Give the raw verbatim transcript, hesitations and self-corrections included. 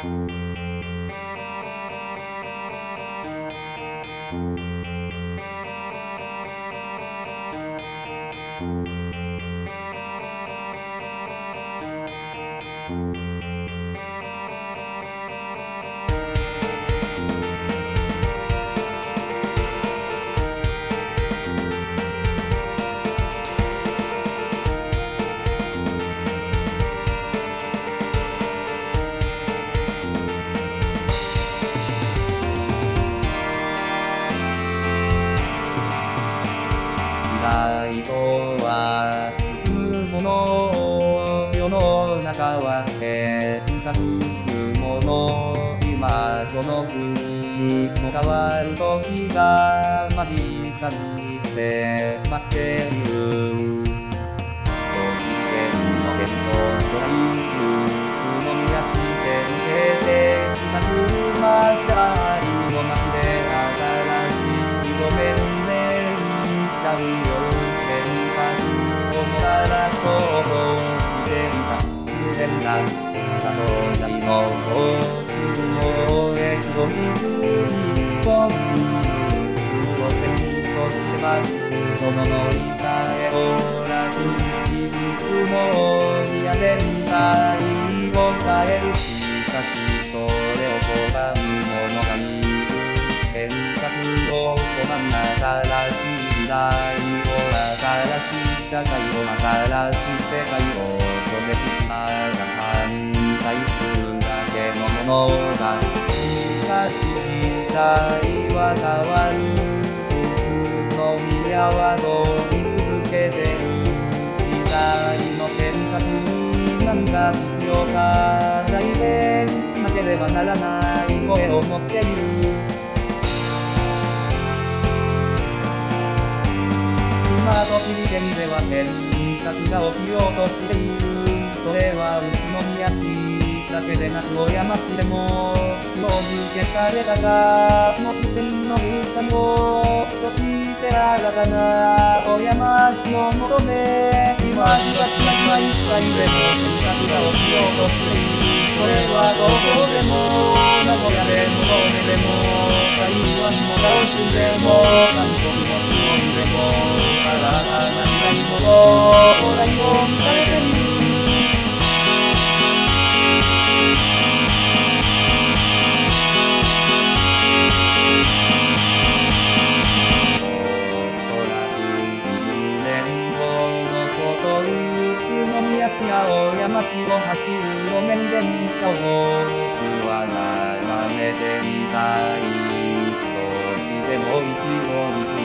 時代とは進むもの、世の中は変化すもの。今どの国も変わる時が間近に迫っている。都知事選の県庁所在地、宇都宮市で受けてきた車社員の街で新しい路面電車による変革をもたらそうとしていた。不便なた東西の交通網へ後日にコンブス路線、そしてバスとの乗り換えを楽にし、宇都宮全体を変える。しかしそれを拒む者がいる。変革を拒む新しい時代を、新しい社会を、新しい世界を拒絶したら反対するだけのものだ。しかし時代は変わる。宇都宮は通り続けてる。時代の変革に何が必要か代弁しなければならない声を持っている。今栃木県では変革が起きようとしている。それは宇都宮市だけでなく小山市でも塩漬けされた貨物船の負債を、そして新たな小山市を求め、今しがちな今一切でも変革が起きようとしている。それはどこでも、名古屋でも神戸でも台湾もラオスでも韓国も日本でも、新たな時代の到来を迎えている。おそらくにじゅうねんごのこと、宇都宮市や小山市を走る路面電車を僕は眺めてみたい。そしてもう一度見つ